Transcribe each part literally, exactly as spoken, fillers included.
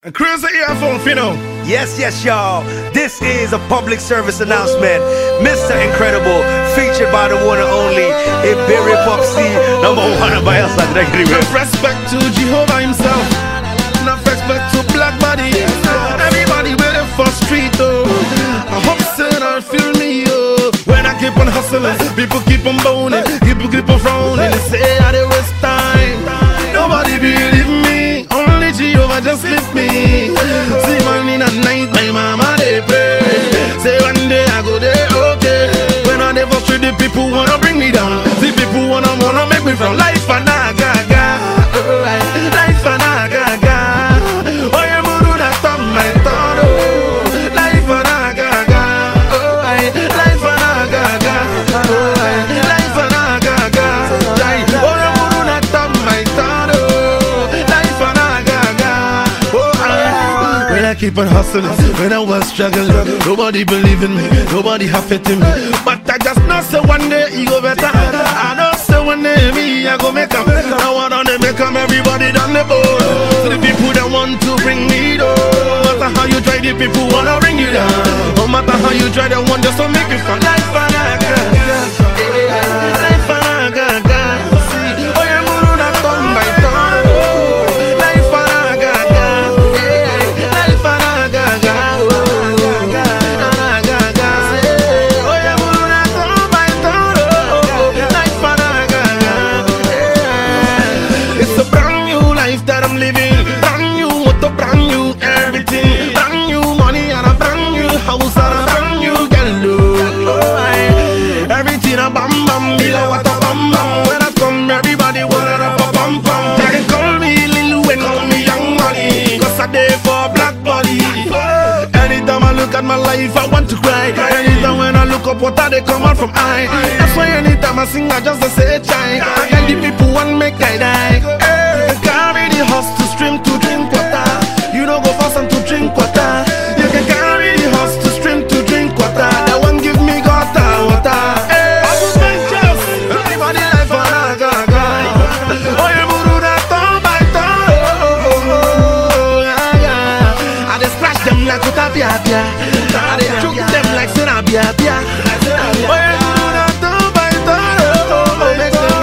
A crazy earphone, Fino. Yes, yes, y'all. This is a public service announcement. Mister Incredible, featured by the one and only Iberi Popsi, number one by us. Enough respect to Jehovah himself. Enough respect to Black Body. Everybody waiting for street, though. I hope so I feel me, oh. When I keep on hustling, people keep on boning, people keep on frowning. They say I dey waste time. Nobody believe me. Only Jehovah just lift me. See morning and night, my mama they pray. Say one day I go there, okay. When I never street, the people wanna bring me down. The people wanna wanna make me from life and I gaga. Life and I gaga. Oh yeah, muru na tom my toro. Life and I gaga. Oh life and I gaga. Oh life and I gaga. Oh yeah, muru na tom my toro. Life and I gaga. Oh when I keep on hustling, when I was struggling, nobody believe in me, nobody have faith in me. But I just know say one day it go better. I know say one day me I go make 'em. I want on the make 'em, everybody done the board. So the people that want to bring me down. No matter how you try, the people wanna bring you down. No matter how you try, they want just to make you fall. Life and I gaga, life and I gaga. See, oh yeah, muru na tom by tom. Life and I gaga, life and I gaga. Oh yeah, muru na tom by tom. Life and I gaga. It's a brand new life that I'm living. Brand new motor, brand new everything. Brand new money and a brand new house and a brand new girl. Oh, aye. Everything a bam bam, me like what a bam bam. When I come, everybody wanna rap a bam bam. They can call me Lil Wayne, call me Young Money, 'cause I dey for Black Body. Anytime I look at my life, I want to cry. Anytime when I look up, water they come out from eye. That's why anytime I sing, I just say chai. And the people want make I die. Hey, carry the horse to stream to drink water. You don't go fast and to drink water. You can carry the horse to stream to drink water. That one give me gutter water. Hey, everybody life for a gaga. Oh, you muru na tom by tom. Yeah, yeah. I dey scratch them like uta bia bia. I dey choke them like sena bia bia. Oh, you muru na tom by tom. Make them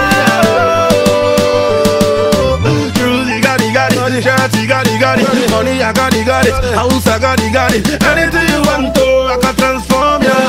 Juicy got it, got it. Shirty got it, got it. Money I got it, got it. House I got it, got it. Anything you want to, I can transform ya.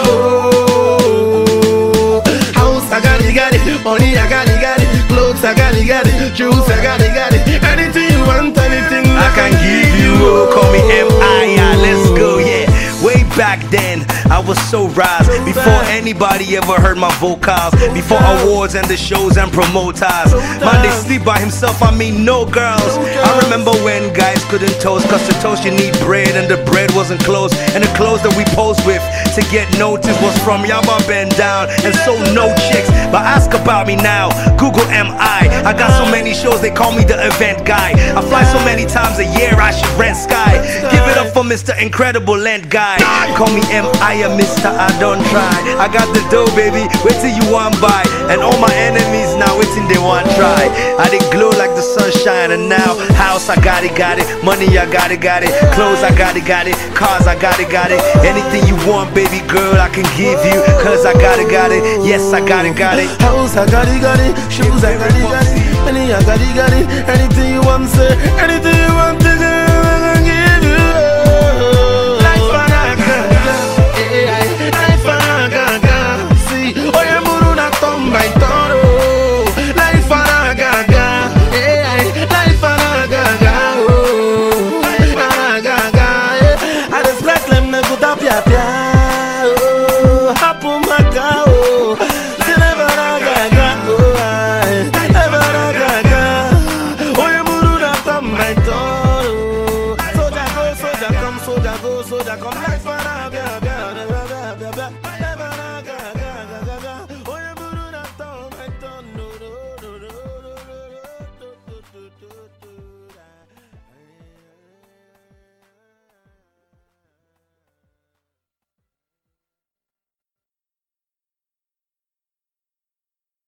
Oh, house I got it, got it. Money I got it, got it. Clothes I got it, got it. Shoes I got it, got it. Anything you want, anything I can give you. Oh, call me M I I, let's go, yeah. Way back then, I was so rise. Before anybody ever heard my vocals. Before awards and the shows and promoters. Man, they sleep by himself, I mean no girls. I remember when guys couldn't toast, 'cause to toast you need bread, and the bread wasn't clothes. And the clothes that we posed with to get noticed was from Yama Bend Down. And so no chicks, but ask about me now. Google M I. I got so many shows, they call me the event guy. I fly so many times a year, I should rent sky. Give it up for Mister Incredible Land Guy. Call me M I A, Mister I don't try. I got the dough, baby, wait till you want buy. And all my enemies now waiting they want try. I did glow like the sunshine, and now house I got it, got it. Money I got it, got it. Clothes I got it, got it. Cars I got it, got it. Anything you want, baby girl, I can give you, 'cause I got it, got it. Yes, I got it, got it. House I got it, got it. Shoes I got it, got it. Money I got it, got it. Anything you want, say. Anything you want,